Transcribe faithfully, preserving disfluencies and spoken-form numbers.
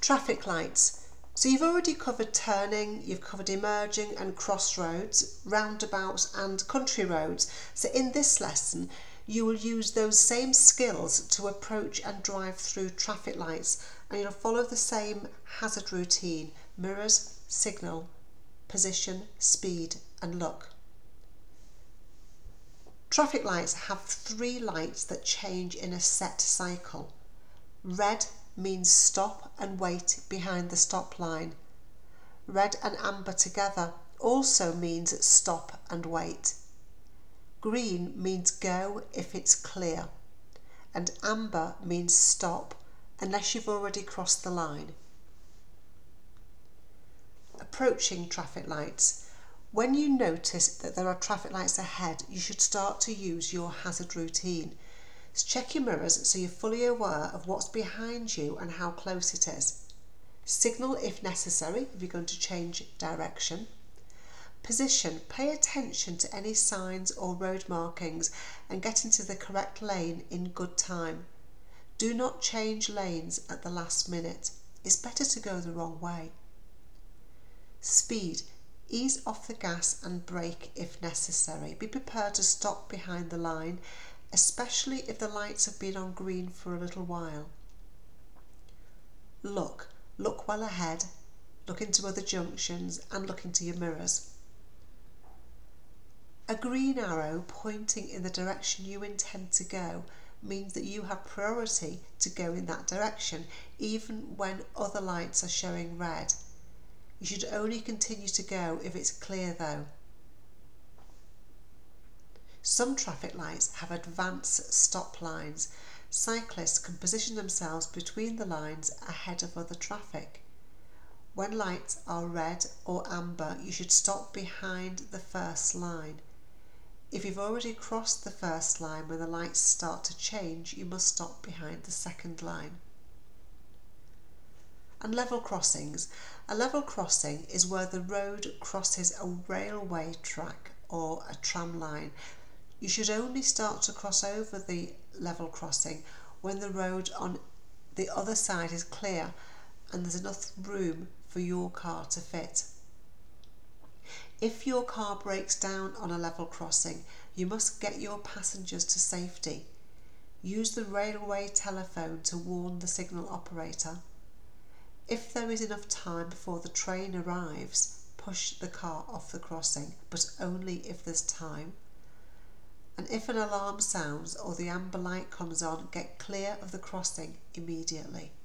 Traffic lights. So you've already covered turning, you've covered emerging and crossroads, roundabouts and country roads. So in this lesson, you will use those same skills to approach and drive through traffic lights, and you'll follow the same hazard routine: mirrors, signal, position, speed and look. Traffic lights have three lights that change in a set cycle. Red means stop and wait behind the stop line. Red and amber together also means stop and wait. Green means go if it's clear, and amber means stop unless you've already crossed the line. Approaching traffic lights. When you notice that there are traffic lights ahead, you should start to use your hazard routine. So check your mirrors so you're fully aware of what's behind you and how close it is. Signal if necessary if you're going to change direction. Position. Pay attention to any signs or road markings and get into the correct lane in good time. Do not change lanes at the last minute. It's better to go the wrong way. Speed. Ease off the gas and brake if necessary. Be prepared to stop behind the line, especially if the lights have been on green for a little while. Look. Look well ahead, look into other junctions and look into your mirrors. A green arrow pointing in the direction you intend to go means that you have priority to go in that direction, even when other lights are showing red. You should only continue to go if it's clear though. Some traffic lights have advanced stop lines. Cyclists can position themselves between the lines ahead of other traffic. When lights are red or amber, you should stop behind the first line. If you've already crossed the first line when the lights start to change, you must stop behind the second line. And level crossings. A level crossing is where the road crosses a railway track or a tram line. You should only start to cross over the level crossing when the road on the other side is clear and there's enough room for your car to fit. If your car breaks down on a level crossing, you must get your passengers to safety. Use the railway telephone to warn the signal operator. If there is enough time before the train arrives, push the car off the crossing, but only if there's time. And if an alarm sounds or the amber light comes on, get clear of the crossing immediately.